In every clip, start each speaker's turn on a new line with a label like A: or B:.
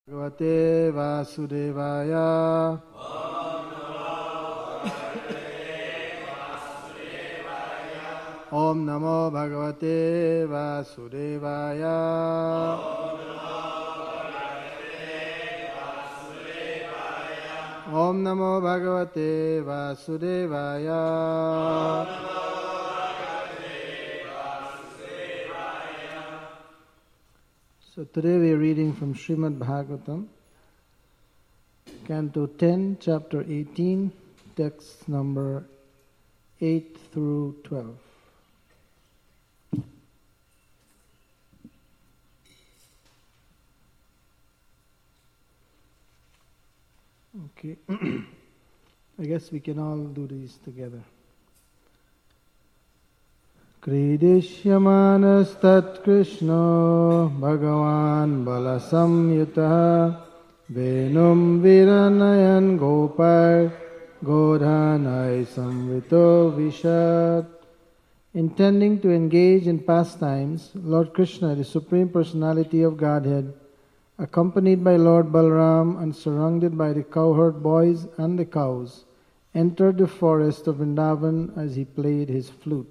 A: Bhagavate Vasudevaya. Om Namo Bhagavate Vasudevaya. Om Namo Bhagavate Vasudevaya. So today we are reading from Srimad Bhagavatam, Canto 10, Chapter 18, texts number 8 through 12. Okay, I guess we can all do these together. Kridishyamanas Krishno Bhagavan Balasamyutah Venum Viranayan Gopar Godhanai Samvito Vishat. Intending to engage in pastimes, Lord Krishna, the Supreme Personality of Godhead, accompanied by Lord Balram and surrounded by the cowherd boys and the cows, entered the forest of Vrindavan as he played his flute.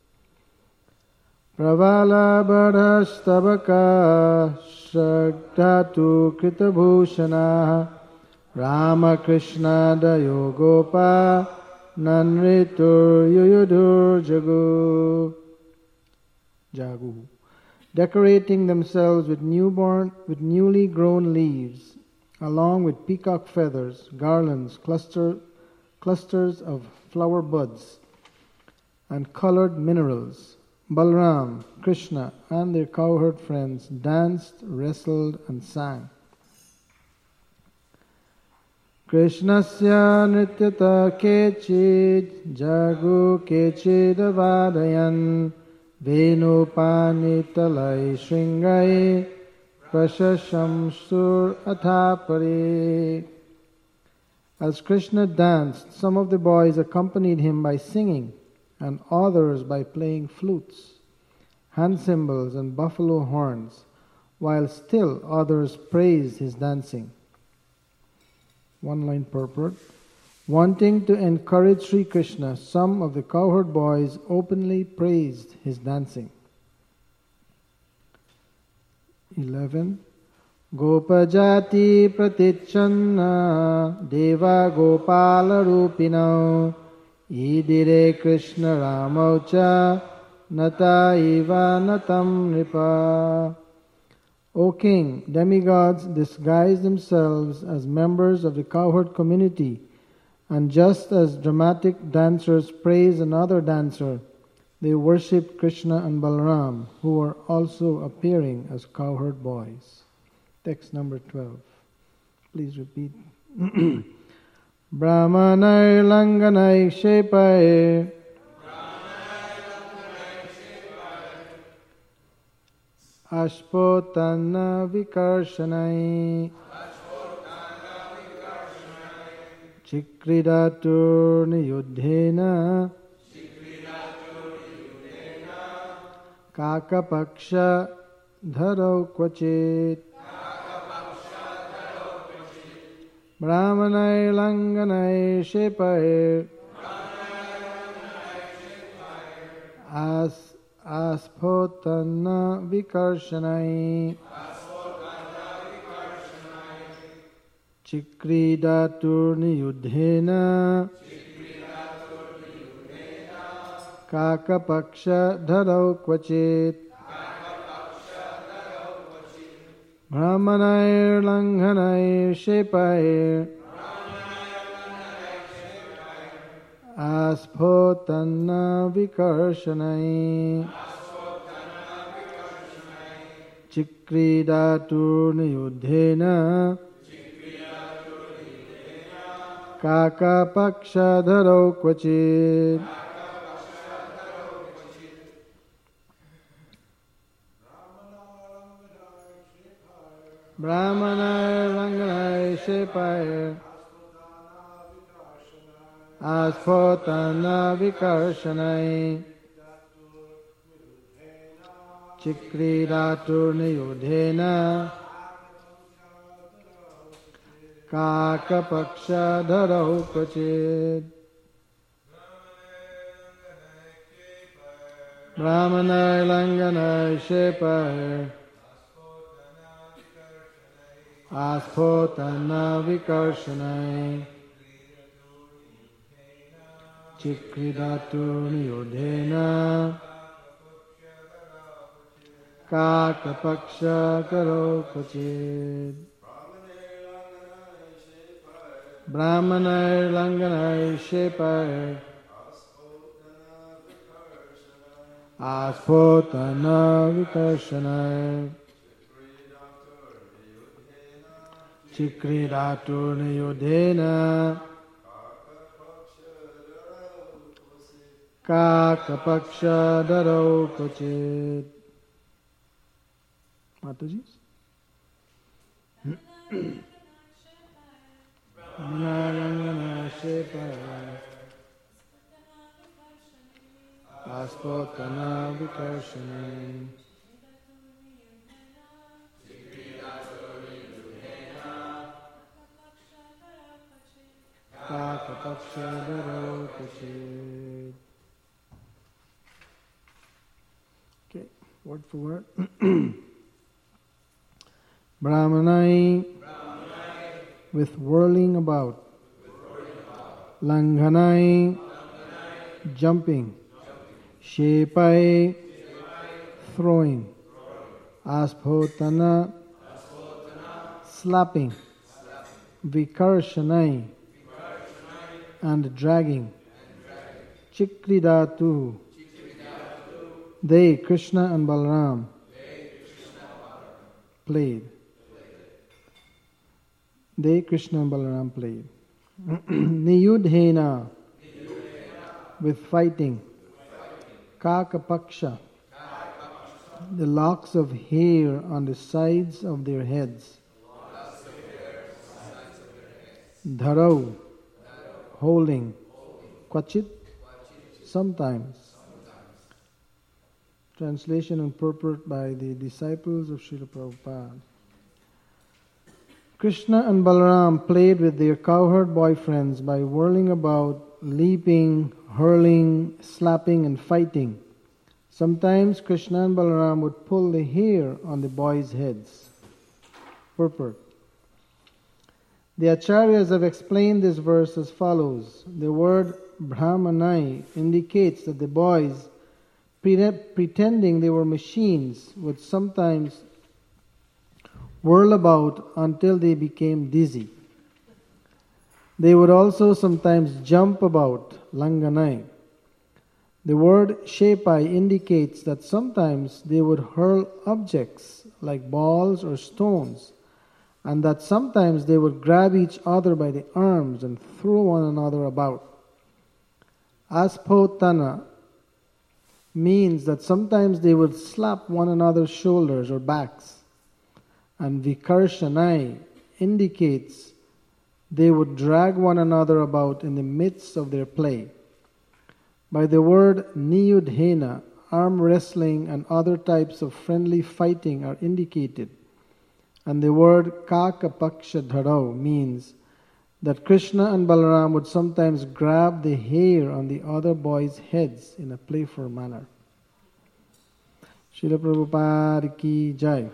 A: Pravala Badhastabaka Shraddhatu Kritabhushana Rama Krishna Dayogopa Nanritur Yuyudur Jagu, decorating themselves with newly grown leaves, along with peacock feathers, garlands, clusters of flower buds, and colored minerals. Balram, Krishna, and their cowherd friends danced, wrestled, and sang. Krishnasya nityata kechid jagu kechidavadayan Venupanitalai shringai prashashamsur athapare. As Krishna danced, some of the boys accompanied him by singing, and others by playing flutes, hand cymbals, and buffalo horns, while still others praised his dancing. One-line purport. Wanting to encourage Sri Krishna, some of the cowherd boys openly praised his dancing. 11. Gopajati pratichanna deva gopala rupino idire Krishna ramaucha nata iva natam nipa. O king, demigods disguise themselves as members of the cowherd community, and just as dramatic dancers praise another dancer, they worship Krishna and Balram, who are also appearing as cowherd boys. Text number 12. Please repeat. Brahmanai langanai shepai ashpotanna vikarshanai Chikridatur niyuddhena Kakapaksha dharau kvachit Brahmanai langanai shepai Asphotanna vikarshanai Chikridatur niyuddhena Kakapaksha dharau kvachit Brahmanai langhanai shepai Asphotanna vikarshanai Chikridatur niyuddhena Kakapaksha dharau kvachit. Brahmanai langanai shepai Asphotanna vikarshanai Chikridatur niyuddhena Kakapakshadharau kvachit. Brahmanai langanai shepai. Aspotana vikarshanai. Chikridatu niyodhena. Kakapaksha karo kvachit. Brahmanai langanai shepai. Aspotana vikarshanai. Chikridatu niyodhena. Kakapaksha dharau kvachit. Mataji? Brahmanai shepai. Aspotana vikarshanai. Kakapaksha dharau kvachit. Okay, word for word. Brahmanai, with whirling about. Langhanai, jumping. Shepai, throwing. Aspotana, slapping. Vikarshanai, and dragging. Chikridatu, they, Krishna and Balaram, played. They, Krishna and Balaram, played. Niyudhena, with fighting. Kakapaksha, the locks of hair on the sides of their heads. Dharau, holding. Kvachit, sometimes. Translation and purport by the disciples of Srila Prabhupada. Krishna and Balaram played with their cowherd boyfriends by whirling about, leaping, hurling, slapping and fighting. Sometimes Krishna and Balaram would pull the hair on the boys' heads. Purport. The Acharyas have explained this verse as follows. The word Brahmanai indicates that the boys, pretending they were machines, would sometimes whirl about until they became dizzy. They would also sometimes jump about, langanai. The word shepai indicates that sometimes they would hurl objects like balls or stones, and that sometimes they would grab each other by the arms and throw one another about. Aspotana means that sometimes they would slap one another's shoulders or backs. And vikarshanai indicates they would drag one another about in the midst of their play. By the word niyudhena, arm wrestling and other types of friendly fighting are indicated. And the word kakapaksha dharau means that Krishna and Balaram would sometimes grab the hair on the other boys' heads in a playful manner. Srila Prabhupada ki jai.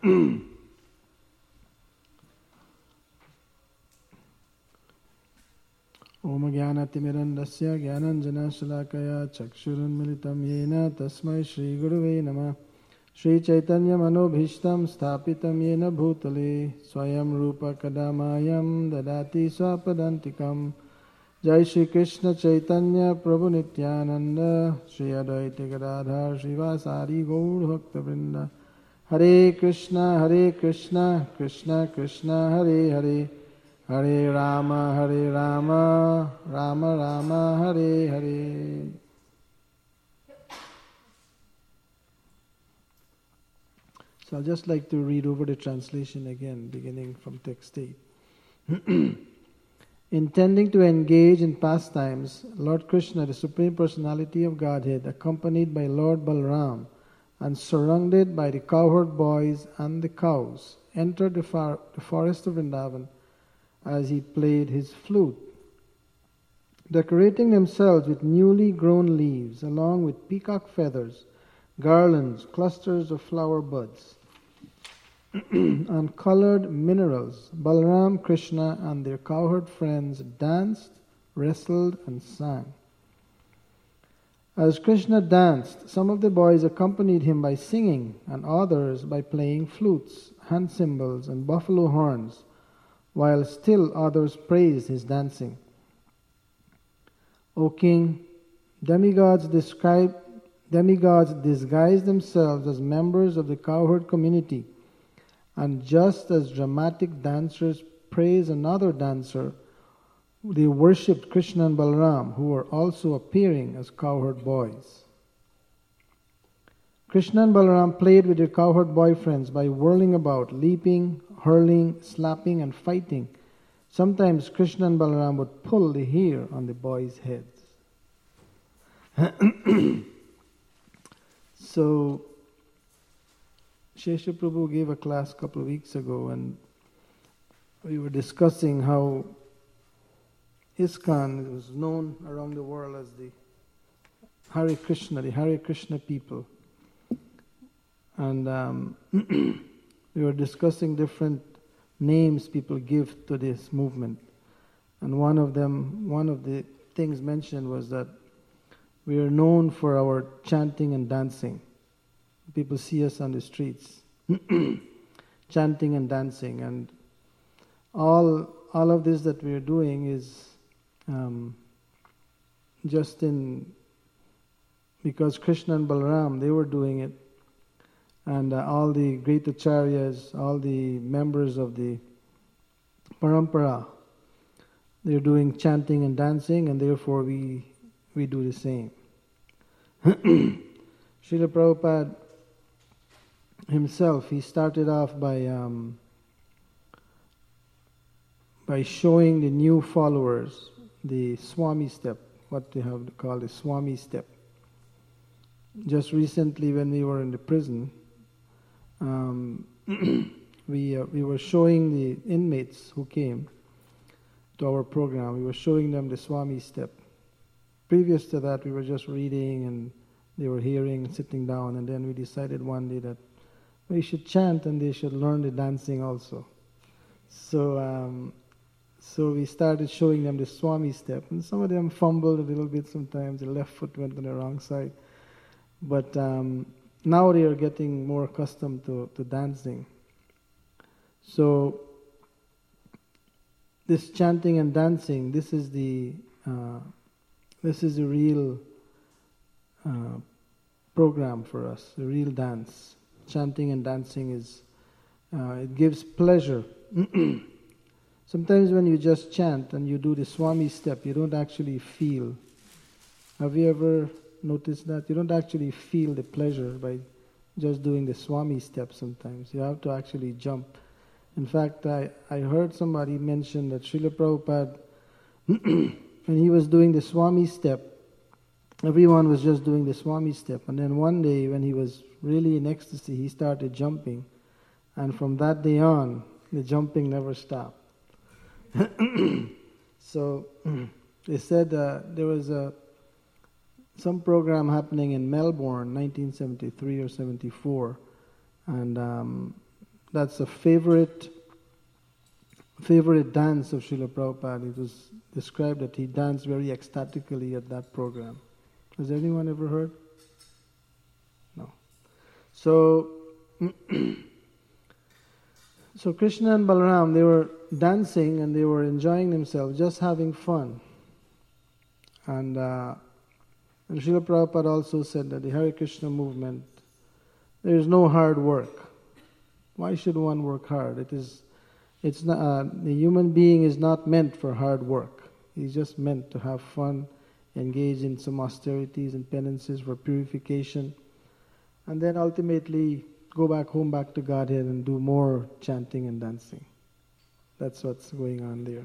A: Om Jnanatimirandasya Jnananjana Shalakaya Chakshurunmilitam Yena Tasmai Shri Guruve Namah. Shri Chaitanya Manobhishtam Sthapitam Yena Bhutale Swayam Rupa Kadamayam Dadati Swapadantikam. Jai Shri Krishna Chaitanya Prabhu Nityananda Shri Advaita Gadadhar Srivasari Gaur Bhakta Vrinda. Hare Krishna Krishna Krishna Hare Hare, Hare Rama, Rama Rama, Hare Hare. So I'll just like to read over the translation again, beginning from text 8. Intending to engage in pastimes, Lord Krishna, the Supreme Personality of Godhead, accompanied by Lord Balaram and surrounded by the cowherd boys and the cows, entered the forest of Vrindavan as he played his flute, decorating themselves with newly grown leaves, along with peacock feathers, garlands, clusters of flower buds, and colored minerals. Balaram, Krishna, and their cowherd friends danced, wrestled, and sang. As Krishna danced, some of the boys accompanied him by singing, and others by playing flutes, hand cymbals, and buffalo horns, while still others praised his dancing. O king, demigods disguise themselves as members of the cowherd community, and just as dramatic dancers praise another dancer, they worshipped Krishna and Balaram, who were also appearing as cowherd boys. Krishna and Balaram played with their cowherd boyfriends by whirling about, leaping, hurling, slapping, and fighting. Sometimes Krishna and Balaram would pull the hair on the boys' heads. So, Shesha Prabhu gave a class a couple of weeks ago, and we were discussing how ISKCON was known around the world as the Hare Krishna people. And we were discussing different names people give to this movement. And one of the things mentioned was that we are known for our chanting and dancing. People see us on the streets, chanting and dancing. And all of this that we are doing is because Krishna and Balaram, they were doing it, and all the great acharyas, all the members of the parampara, they're doing chanting and dancing, and therefore we do the same. Srila Prabhupada himself, he started off by showing the new followers the Swami step, what they have called the Swami step. Just recently, when we were in the prison, we were showing the inmates who came to our program, we were showing them the Swami step. Previous to that, we were just reading and they were hearing and sitting down, and then we decided one day that we should chant and they should learn the dancing also. So we started showing them the Swami step, and some of them fumbled a little bit sometimes, the left foot went on the wrong side. But now they are getting more accustomed to dancing. So this chanting and dancing, this is the real program for us, the real dance. Chanting and dancing it gives pleasure. Sometimes when you just chant and you do the Swami step, you don't actually feel. Have you ever noticed that? You don't actually feel the pleasure by just doing the Swami step sometimes. You have to actually jump. In fact, I heard somebody mention that Srila Prabhupada, when he was doing the Swami step, everyone was just doing the Swami step. And then one day when he was really in ecstasy, he started jumping. And from that day on, the jumping never stopped. So they said there was some program happening in Melbourne, 1973 or 74, and that's a favorite dance of Srila Prabhupada. It was described that he danced very ecstatically at that program. Has anyone ever heard? No. So Krishna and Balaram, they were dancing and they were enjoying themselves, just having fun. And Srila Prabhupada also said that the Hare Krishna movement, there is no hard work. Why should one work hard? It's not, the human being is not meant for hard work. He's just meant to have fun, engage in some austerities and penances for purification, and then ultimately go back home, back to Godhead, and do more chanting and dancing. That's what's going on there.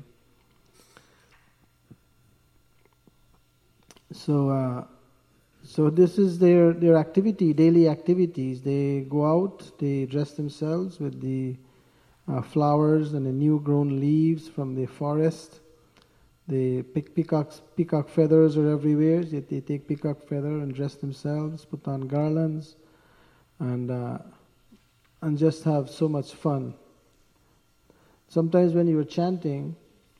A: So this is their activity, daily activities. They go out, they dress themselves with the flowers and the new grown leaves from the forest. The peacock feathers are everywhere. They take peacock feather and dress themselves, put on garlands, and just have so much fun. Sometimes when you are chanting,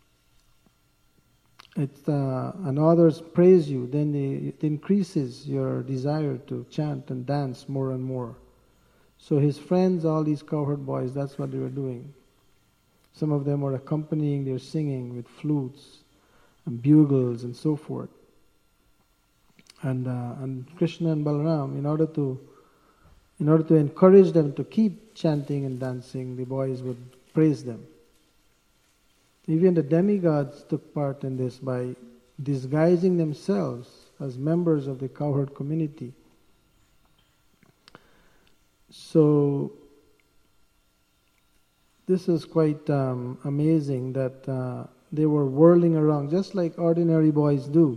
A: and others praise you, then it increases your desire to chant and dance more and more. So his friends, all these cowherd boys, that's what they were doing. Some of them were accompanying their singing with flutes and bugles and so forth. And Krishna and Balaram, in order to encourage them to keep chanting and dancing, the boys would praise them. Even the demigods took part in this by disguising themselves as members of the cowherd community. So this is quite amazing that they were whirling around just like ordinary boys do.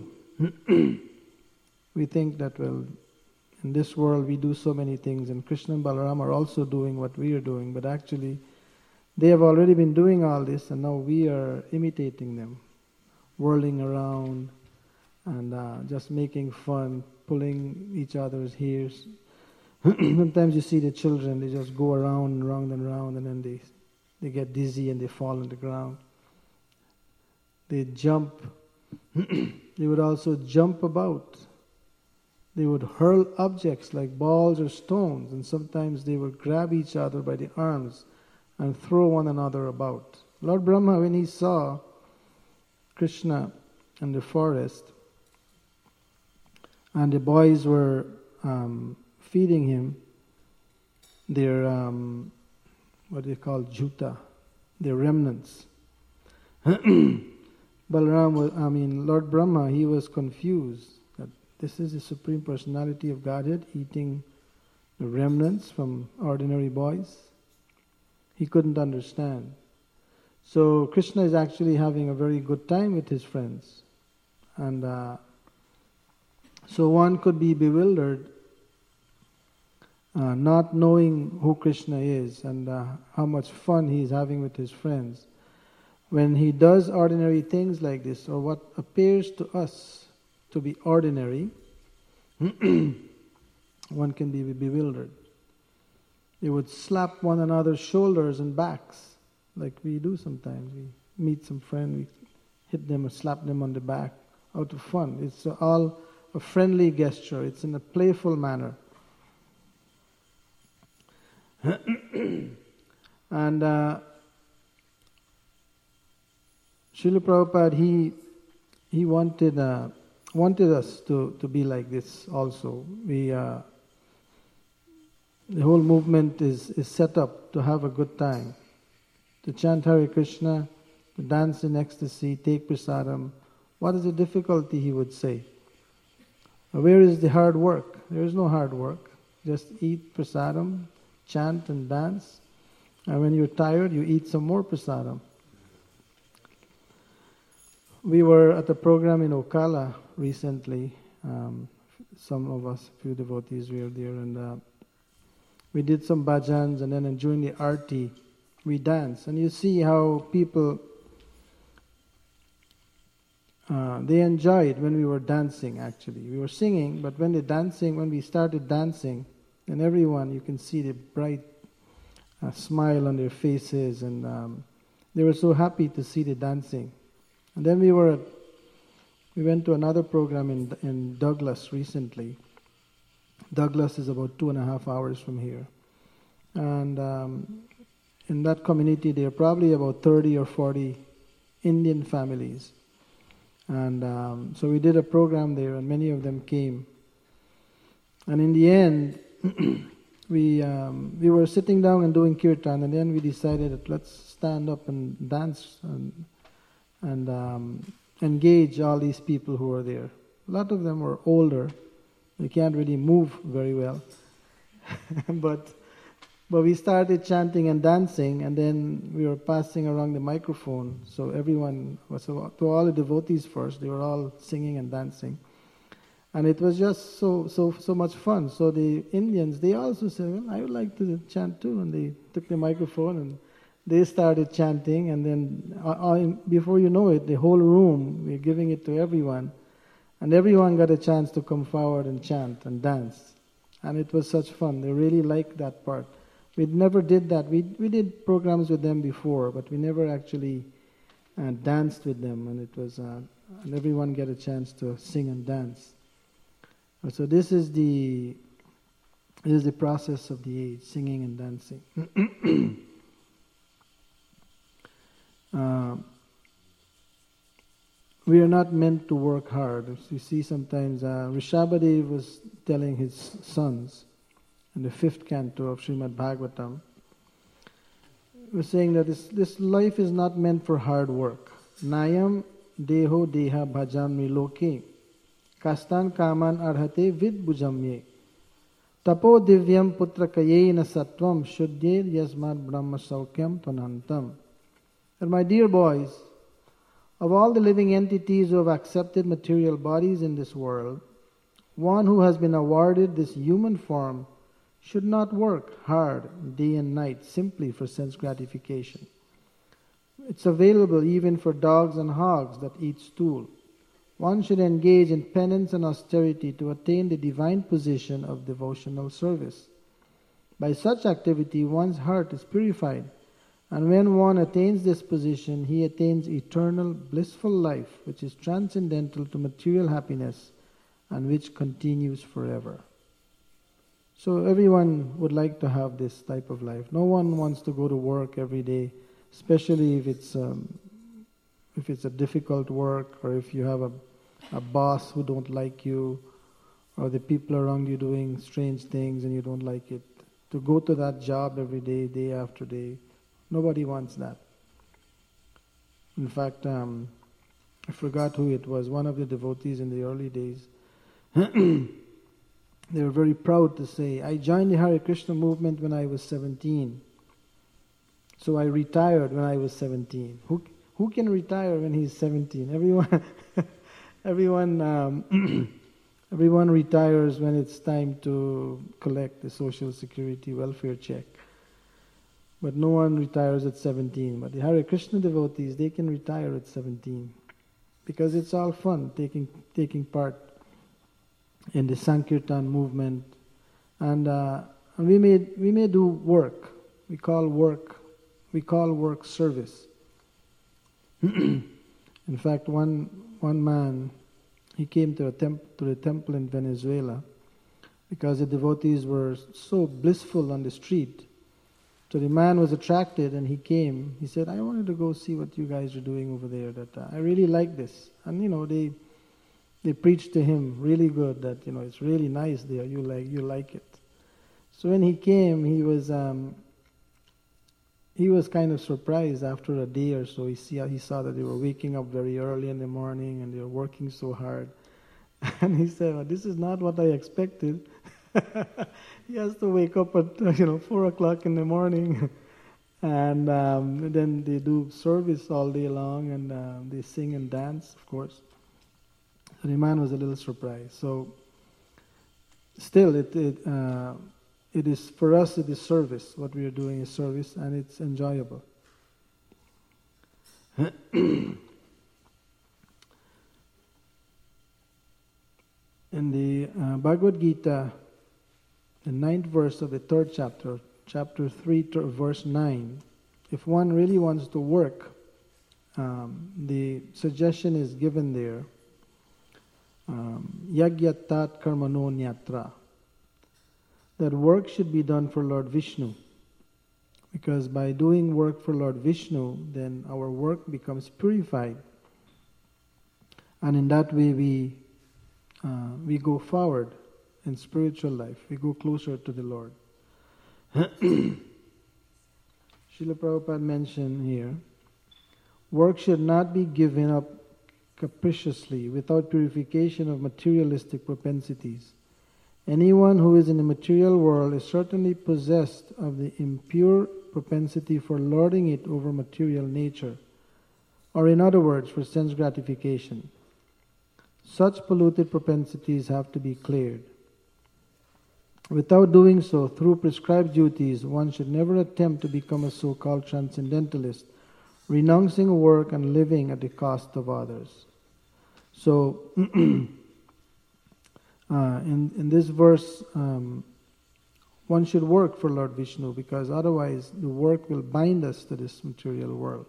A: We think that, well, in this world we do so many things, and Krishna and Balaram are also doing what we are doing, but actually they have already been doing all this, and now we are imitating them, whirling around and just making fun, pulling each other's hairs. Sometimes you see the children, they just go around and round and round, and then they get dizzy and they fall on the ground. They jump. They would also jump about. They would hurl objects like balls or stones, and sometimes they would grab each other by the arms and throw one another about. Lord Brahma, when he saw Krishna in the forest, and the boys were feeding him their, what they call juta, their remnants. Lord Brahma, he was confused that this is the Supreme Personality of Godhead eating the remnants from ordinary boys. He couldn't understand. So Krishna is actually having a very good time with his friends. And so one could be bewildered, not knowing who Krishna is and how much fun he is having with his friends. When he does ordinary things like this, or what appears to us to be ordinary, one can be bewildered. They would slap one another's shoulders and backs, like we do sometimes. We meet some friend, we hit them or slap them on the back out of fun. It's all a friendly gesture. It's in a playful manner. And Srila Prabhupada, he wanted us to be like this also. The whole movement is set up to have a good time, to chant Hare Krishna, to dance in ecstasy, take prasadam. What is the difficulty, he would say? Where is the hard work? There is no hard work. Just eat prasadam, chant and dance, and when you're tired, you eat some more prasadam. We were at a program in Okala recently. Some of us, a few devotees were there, and we did some bhajans, and then during the arti, we danced. And you see how people, they enjoyed when we were dancing actually. We were singing, but when we started dancing, and everyone, you can see the bright smile on their faces, and they were so happy to see the dancing. And then we went to another program in Douglas recently. Douglas is about 2.5 hours from here. And in that community, there are probably about 30 or 40 Indian families. And so we did a program there, and many of them came. And in the end, we were sitting down and doing kirtan, and then we decided that let's stand up and dance and engage all these people who were there. A lot of them were older. They can't really move very well. but we started chanting and dancing, and then we were passing around the microphone. So to all the devotees first, they were all singing and dancing. And it was just so much fun. So the Indians, they also said, well, I would like to chant too. And they took the microphone and they started chanting, and then before you know it, the whole room, we're giving it to everyone, and everyone got a chance to come forward and chant and dance. And it was such fun. They really liked that part. We never did that. We did programs with them before, but we never actually danced with them, and it was and everyone get a chance to sing and dance. So this is the process of the age, singing and dancing. We are not meant to work hard. As you see sometimes, Rishabhadev was telling his sons in the 5th canto of Srimad Bhagavatam, he was saying that this life is not meant for hard work. Nayam deho deha bhajamri loke kastan kaman arhate vid bhujamye tapo divyam putra kayena sattvam shuddher yasmad brahma saukyam tvanantam. And my dear boys, of all the living entities who have accepted material bodies in this world, one who has been awarded this human form should not work hard day and night simply for sense gratification. It's available even for dogs and hogs that eat stool. One should engage in penance and austerity to attain the divine position of devotional service. By such activity, one's heart is purified, and when one attains this position, he attains eternal blissful life, which is transcendental to material happiness and which continues forever. So everyone would like to have this type of life. No one wants to go to work every day, especially if it's a difficult work, or if you have a boss who don't like you, or the people around you doing strange things and you don't like it. To go to that job every day, day after day, nobody wants that. In fact, I forgot who it was, one of the devotees in the early days. They were very proud to say, I joined the Hare Krishna movement when I was 17. So I retired when I was 17. Who can retire when he's 17? Everyone retires when it's time to collect the Social Security welfare check. But no one retires at 17. But the Hare Krishna devotees, they can retire at 17. Because it's all fun taking part in the Sankirtan movement. And we may do work. We call work service. In fact, one man, he came to the temple in Venezuela because the devotees were so blissful on the street. So the man was attracted and he came. He said, I wanted to go see what you guys are doing over there. That I really like this. And they preached to him really good that it's really nice there. You like it. So when he came, he was kind of surprised after a day or so. He saw that they were waking up very early in the morning and they were working so hard. And he said, well, this is not what I expected. He has to wake up at 4 o'clock in the morning, and then they do service all day long, and they sing and dance, of course. So the man was a little surprised. So still, it is for us. It is service. What we are doing is service, and it's enjoyable. In the Bhagavad Gita, the 9th verse of the 3rd chapter, chapter 3, verse 9, if one really wants to work, the suggestion is given there, Yagyattat karmano nyatra, that work should be done for Lord Vishnu. Because by doing work for Lord Vishnu, then our work becomes purified. And in that way we go forward in spiritual life. We go closer to the Lord. Srila Prabhupada mentioned here, work should not be given up capriciously without purification of materialistic propensities. Anyone who is in the material world is certainly possessed of the impure propensity for lording it over material nature, or in other words, for sense gratification. Such polluted propensities have to be cleared. Without doing so through prescribed duties, one should never attempt to become a so-called transcendentalist, renouncing work and living at the cost of others. So, in this verse, one should work for Lord Vishnu, because otherwise the work will bind us to this material world.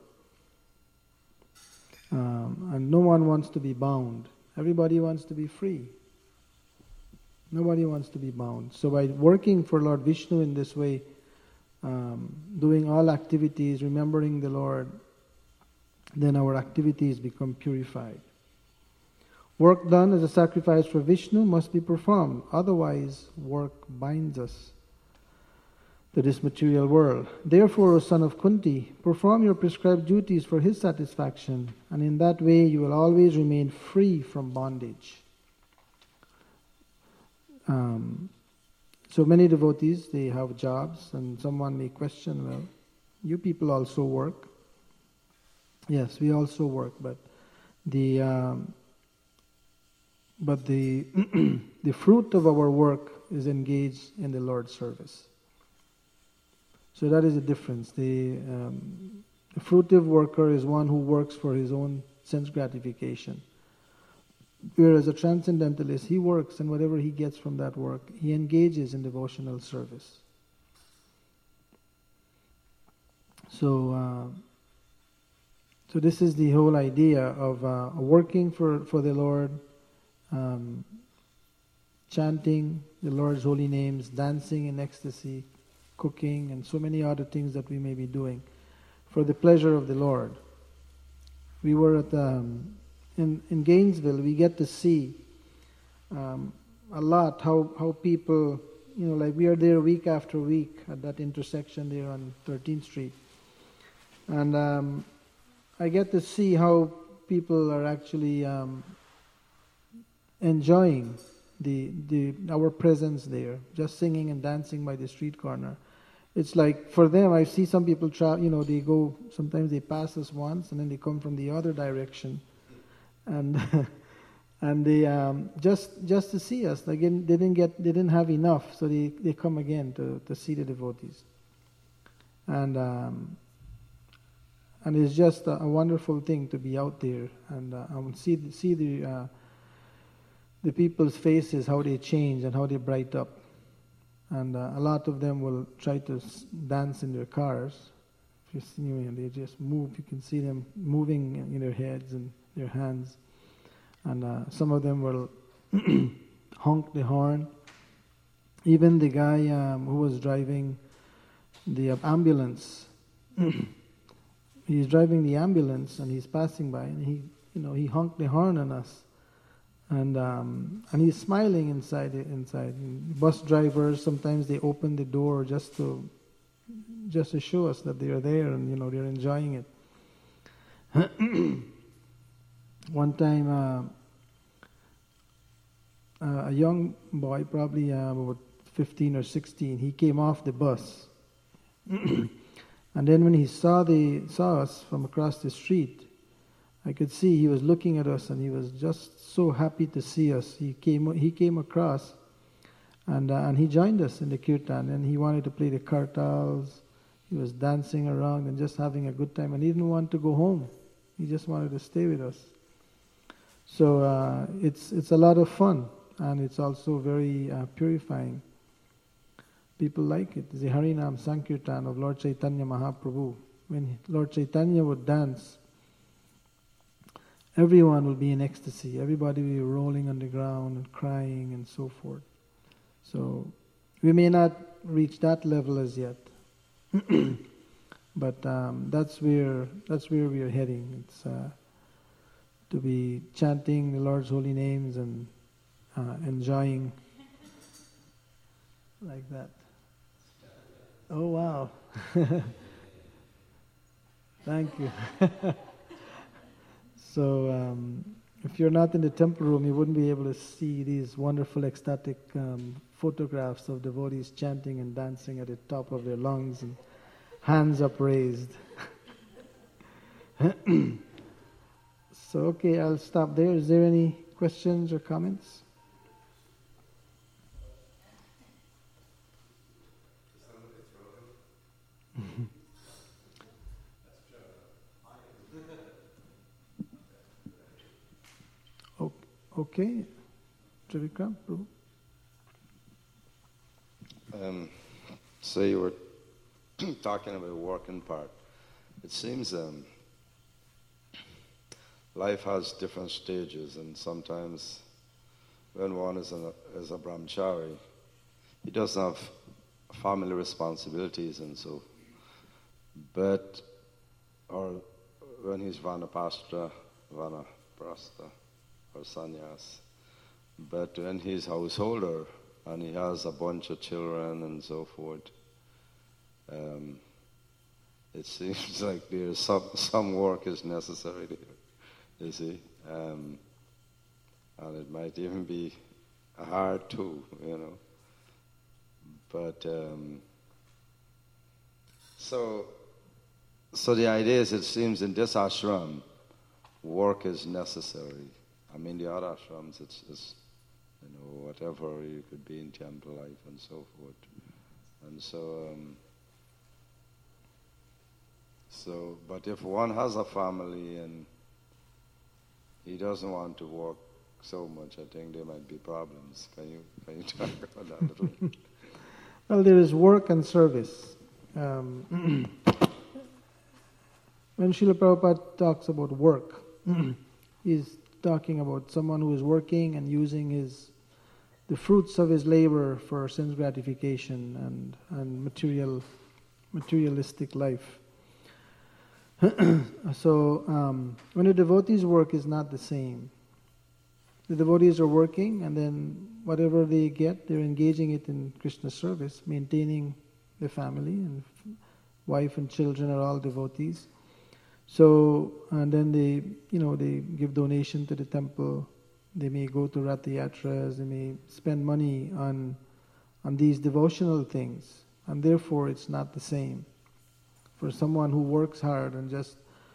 A: And no one wants to be bound. Everybody wants to be free. Nobody wants to be bound. So by working for Lord Vishnu in this way, doing all activities, remembering the Lord, then our activities become purified. Work done as a sacrifice for Vishnu must be performed. Otherwise, work binds us to this material world. Therefore, O son of Kunti, perform your prescribed duties for his satisfaction, and in that way you will always remain free from bondage. So many devotees, they have jobs, and someone may question, well, you people also work. Yes, we also work, but the the fruit of our work is engaged in the Lord's service. So that is the difference. The fruitive worker is one who works for his own sense gratification. Whereas a transcendentalist, he works, and whatever he gets from that work, he engages in devotional service. So this is the whole idea of working for the Lord, chanting the Lord's holy names, dancing in ecstasy, cooking, and so many other things that we may be doing for the pleasure of the Lord. We were at in Gainesville. We get to see a lot how people, like we are there week after week at that intersection there on 13th Street, and I get to see how people are actually enjoying our presence there, just singing and dancing by the street corner. It's like for them, I see some people they go, sometimes they pass us once and then they come from the other direction, and and they just to see us. Again, they didn't have enough, so they come again to see the devotees, and it's just a wonderful thing to be out there and see the people's faces, how they change and how they bright up. And a lot of them will try to dance in their cars. If you see them, they just move. You can see them moving in their heads and their hands. And some of them will honk the horn. Even the guy who was driving the ambulance, he's driving the ambulance and he's passing by, and he honked the horn on us. And he's smiling inside. Bus drivers, sometimes they open the door just to show us that they are there, and they're enjoying it. One time, a young boy, probably about 15 or 16, he came off the bus, and then when he saw us from across the street, I could see he was looking at us, and he was just so happy to see us. He came across, and he joined us in the kirtan, and he wanted to play the kartals. He was dancing around and just having a good time, and he didn't want to go home. He just wanted to stay with us. So it's a lot of fun, and it's also very purifying. People like it. It's the Harinam Sankirtan of Lord Chaitanya Mahaprabhu. When Lord Chaitanya would dance, everyone will be in ecstasy. Everybody will be rolling on the ground and crying and so forth. So we may not reach that level as yet, but that's where we are heading. It's to be chanting the Lord's holy names and enjoying like that. Oh wow! Thank you. So if you're not in the temple room, you wouldn't be able to see these wonderful ecstatic photographs of devotees chanting and dancing at the top of their lungs and hands upraised. So okay, I'll stop there. Is there any questions or comments? Okay, Trivikram, Prabhu.
B: So you were talking about the working part. It seems life has different stages, and sometimes when one is a brahmachari, he doesn't have family responsibilities and so. But, or when he's vanapastra, vanaprastha, or sannyas. But when he's householder and he has a bunch of children and so forth, it seems like there's some work is necessary there, you see. And it might even be hard too, you know. But so the idea is, it seems in this ashram, work is necessary. I mean, the other ashrams, it's you know, whatever, you could be in temple life and so forth. And so, but if one has a family and he doesn't want to work so much, I think there might be problems. Can you talk about that a little bit?
A: Well, there is work and service. When Srila Prabhupada talks about work, he's talking about someone who is working and using the fruits of his labor for sense gratification and materialistic life. So when a devotee's work is not the same. The devotees are working, and then whatever they get, they're engaging it in Krishna service, maintaining the family, and wife and children are all devotees. So, and then they give donation to the temple. They may go to Ratha Yatras. They may spend money on these devotional things, and therefore it's not the same. For someone who works hard and just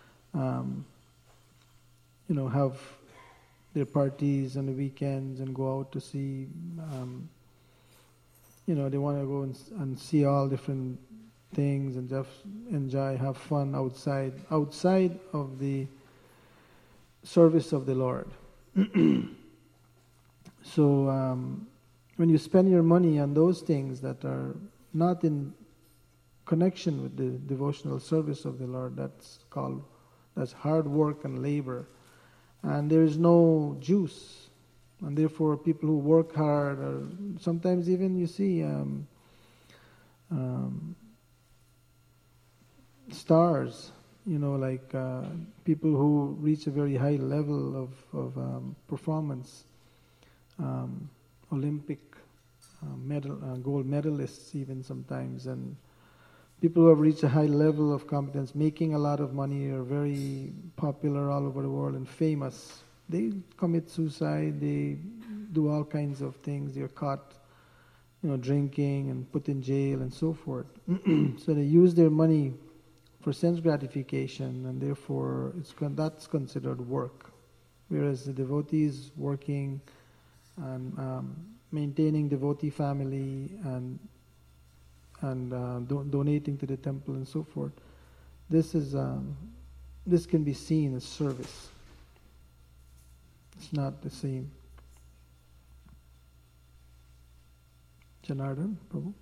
A: have their parties on the weekends and go out to see, they want to go and see all different things and just enjoy, have fun outside of the service of the Lord. So when you spend your money on those things that are not in connection with the devotional service of the Lord, that's hard work and labor, and there is no juice, and therefore people who work hard, or sometimes even you see stars, like people who reach a very high level of performance, Olympic gold medalists even sometimes, and people who have reached a high level of competence, making a lot of money, are very popular all over the world and famous. They commit suicide, they do all kinds of things, they're caught drinking and put in jail and so forth. So they use their money for sense gratification, and therefore that's considered work. Whereas the devotees working and maintaining devotee family and donating to the temple and so forth, this can be seen as service. It's not the same. Janardhan, Prabhu?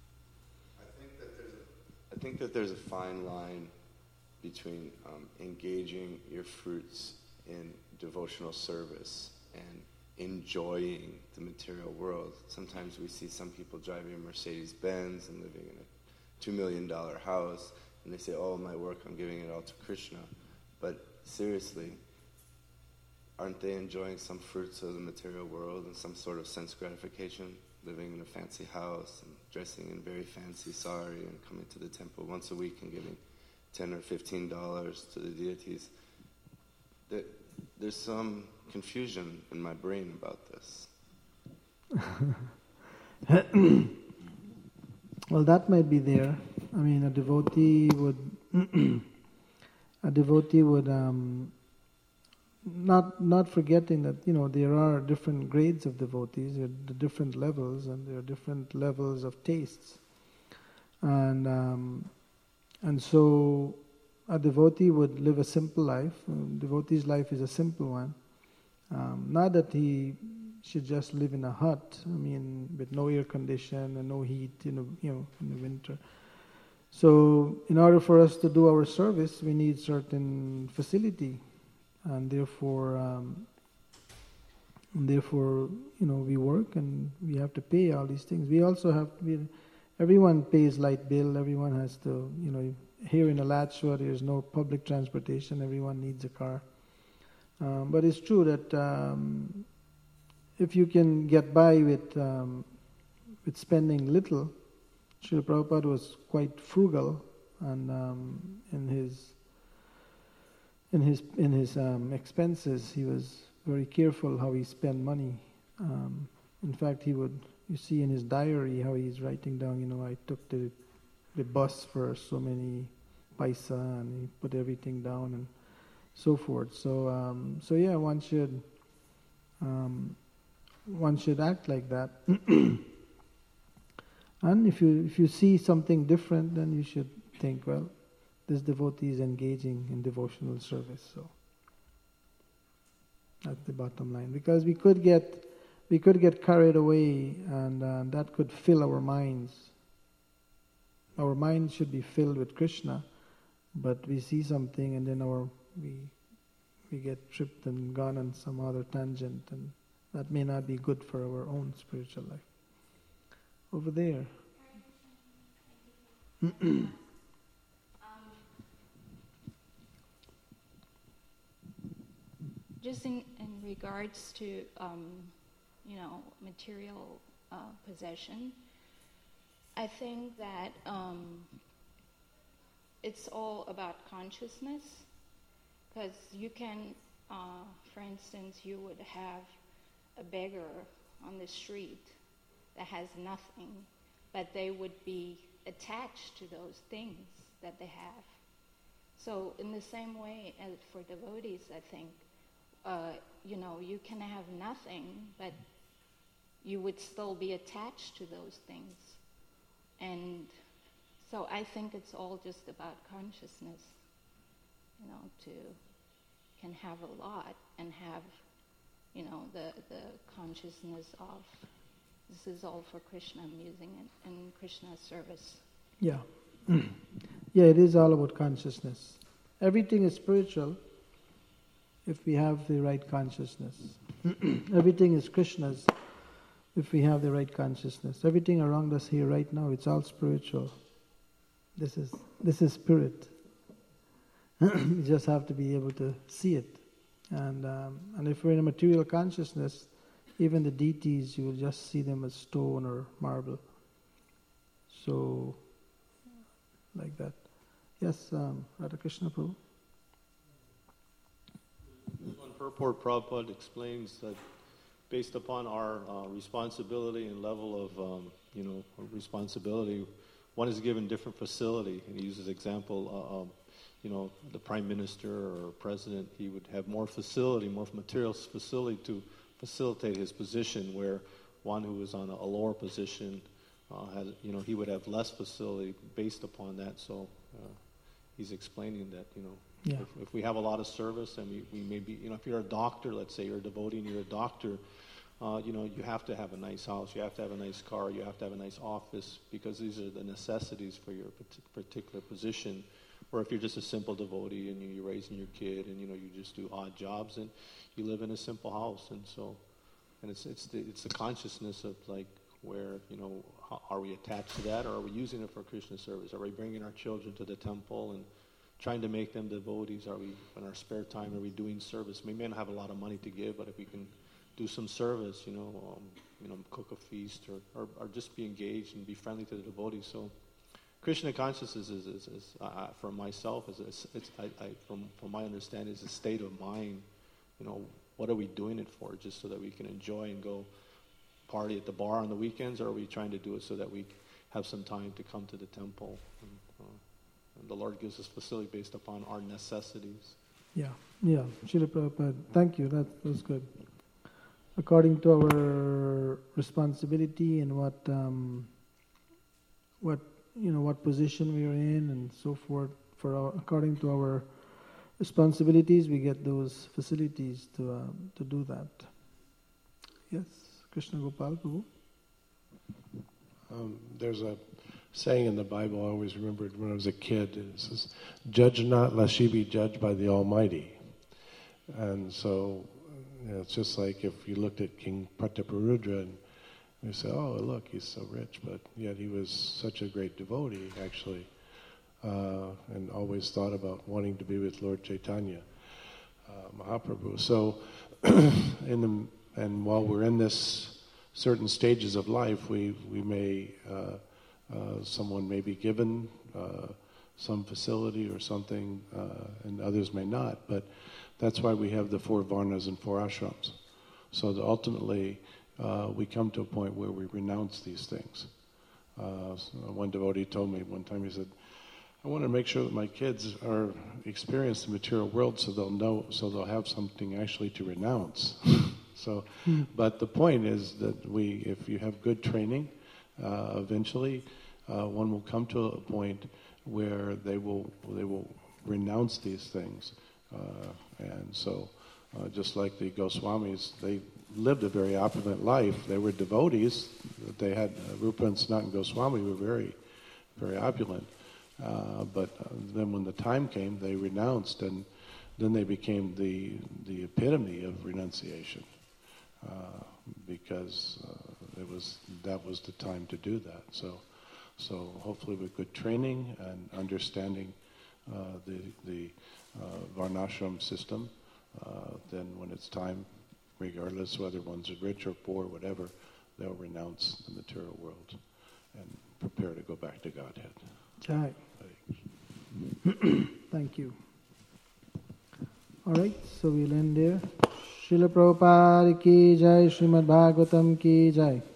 C: I think that there's a fine line between engaging your fruits in devotional service and enjoying the material world. Sometimes we see some people driving a Mercedes-Benz and living in a $2 million house, and they say, oh, my work, I'm giving it all to Krishna. But seriously, aren't they enjoying some fruits of the material world and some sort of sense gratification? Living in a fancy house and dressing in very fancy sari and coming to the temple once a week and giving $10 or $15 to the deities. There's some confusion in my brain about this.
A: Well, that might be there. I mean, a devotee would not forgetting that there are different grades of devotees, there are different levels, and there are different levels of tastes, and so a devotee would live a simple life. A devotee's life is a simple one, Not that he should just live in a hut, with no air condition and no heat, in the winter. So in order for us to do our service, we need certain facility, and therefore, we work and we have to pay all these things. We also everyone pays light bill, everyone has to, here in Alachua there is no public transportation, everyone needs a car. But it's true that if you can get by with spending little, Srila Prabhupada was quite frugal, and in his expenses he was very careful how he spent money. In fact, you see in his diary how he's writing down, I took the bus for so many paisa, and he put everything down and so forth. So yeah, one should act like that. And if you see something different, then you should think, well, this devotee is engaging in devotional service. So that's the bottom line. Because we could get carried away, and that could fill our minds. Our mind should be filled with Krishna, but we see something and then we get tripped and gone on some other tangent, and that may not be good for our own spiritual life. Over there.
D: Just in regards to material possession, I think that it's all about consciousness, because you can, for instance, you would have a beggar on the street that has nothing, but they would be attached to those things that they have. So in the same way as for devotees, I think, you can have nothing, but you would still be attached to those things. And so I think it's all just about consciousness, can have a lot and have, the consciousness of, this is all for Krishna, I'm using it in Krishna's service.
A: Yeah. Yeah, it is all about consciousness. Everything is spiritual if we have the right consciousness. Everything is Krishna's if we have the right consciousness. Everything around us here right now, it's all spiritual. This is spirit. You just have to be able to see it. And if we're in a material consciousness, even the deities, you will just see them as stone or marble. So, like that. Yes, Radha Krishna Prabhu.
E: On purport, Prabhupada explains that based upon our responsibility and level of, responsibility, one is given different facility. And he uses example, the prime minister or president, he would have more facility, more material facility to facilitate his position, where one who is on a lower position he would have less facility based upon that. So he's explaining that,
A: Yeah.
E: if we have a lot of service, and we may be, if you're a doctor, let's say you're a devotee and you're a doctor, you have to have a nice house, you have to have a nice car, you have to have a nice office, because these are the necessities for your particular position. Or if you're just a simple devotee and you're raising your kid and you just do odd jobs and you live in a simple house, and it's the consciousness of like where are we attached to that, or are we using it for Krishna service? Are we bringing our children to the temple and trying to make them devotees? Are we in our spare time? Are we doing service? We may not have a lot of money to give, but if we can do some service, cook a feast or just be engaged and be friendly to the devotees. So Krishna consciousness is for myself, from my understanding, is a state of mind. What are we doing it for? Just so that we can enjoy and go party at the bar on the weekends, or are we trying to do it so that we have some time to come to the temple? And the Lord gives us facility based upon our necessities.
A: Yeah. Srila Prabhupada, thank you. That was good. According to our responsibility and what position we are in and so forth, according to our responsibilities, we get those facilities to do that. Yes, Krishna Gopal Prabhu.
F: There's a saying in the Bible I always remembered when I was a kid. It says, "Judge not, lest ye be judged by the Almighty." And so, it's just like if you looked at King Prataparudra and you say, "Oh, look, he's so rich," but yet he was such a great devotee, actually, and always thought about wanting to be with Lord Chaitanya Mahaprabhu. So, and while we're in this certain stages of life, we may someone may be given some facility or something, and others may not. But that's why we have the 4 varnas and 4 ashrams. So that ultimately, we come to a point where we renounce these things. One devotee told me one time, he said, "I want to make sure that my kids experience the material world so they'll know, so they'll have something actually to renounce." So, but the point is that if you have good training, eventually one will come to a point where they will renounce these things, and so just like the Goswamis, they lived a very opulent life. They were devotees. They had Rupa and Sanatana Goswami were very, very opulent. But then when the time came, they renounced, and then they became the epitome of renunciation, because that was the time to do that. So hopefully with good training and understanding the varnashram system, then when it's time, regardless whether one's rich or poor, whatever, they'll renounce the material world and prepare to go back to Godhead.
A: Jai. Thank you. All right, so we'll end there. Srila Prabhupada ki jai, Srimad Bhagavatam ki jai.